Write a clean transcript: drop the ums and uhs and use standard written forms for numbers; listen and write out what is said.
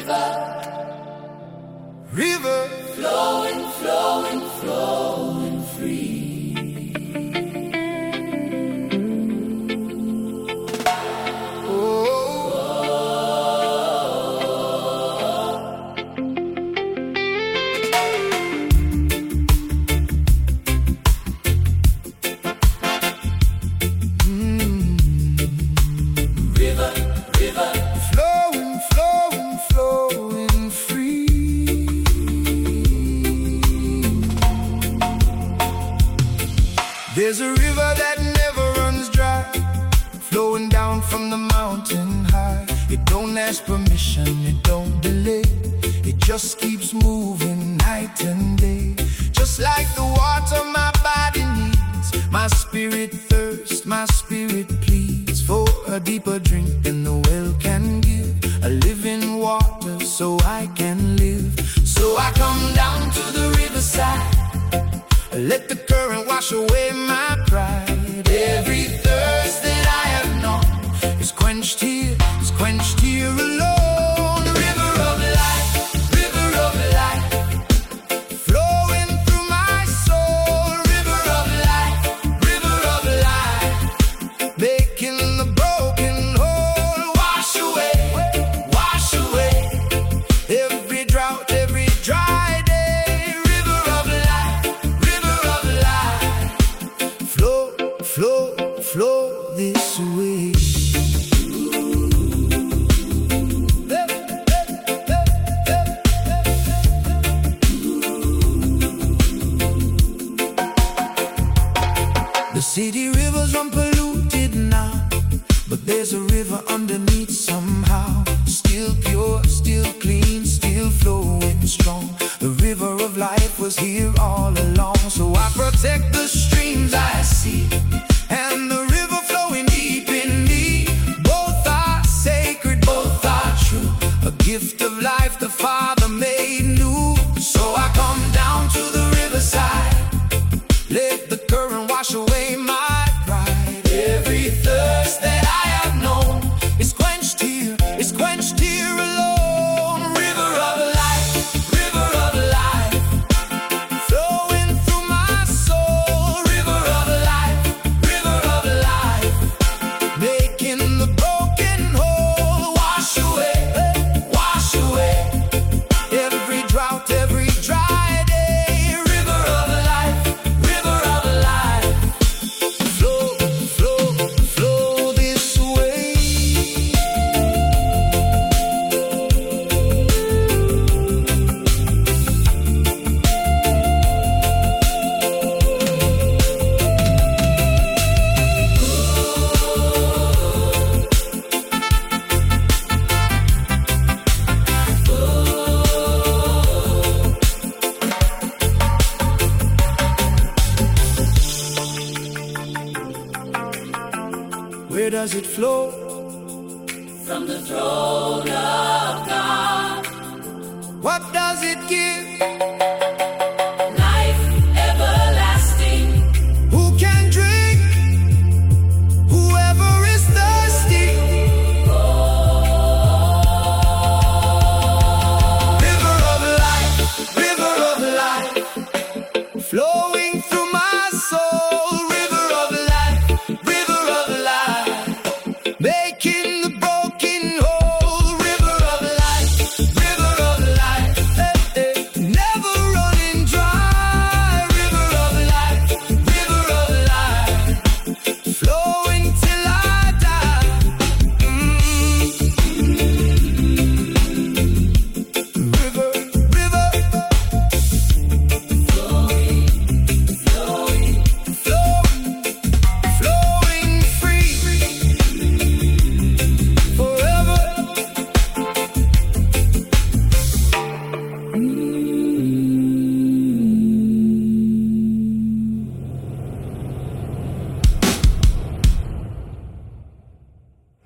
river, flowing, flowing, flowing free. There's a river that never runs dry, flowing down from the mountain high. It don't ask permission, it don't delay, it just keeps moving night and day. Just like the water my body needs, my spirit thirsts, my spirit pleads for a deeper drink than the well can give, a living water so I can live. So I come down to the riverside, let the current wash away my pride. Every thirst that I have known is quenched here alone. River of life, flowing through my soul. River of life, making the broken whole. Wash away every drought, every dry day. River of life, flow this way. The city rivers run polluted now, but there's a river underneath somehow. Still pure, still clean, still flowing strong. The river of life was here all along. So I protect the streams I see, and the river flowing deep in me. Both are sacred, both are true, a gift of life the Father made new. So I come down to the riverside, let the current wash away my pride. Every thirst that I have known is quenched here alone. River of life, flowing through my soul. River of life, making the broken whole. Wash away every drought, every dry day. River of life, flow this way. Where does it flow? From the throne of God. What does it give?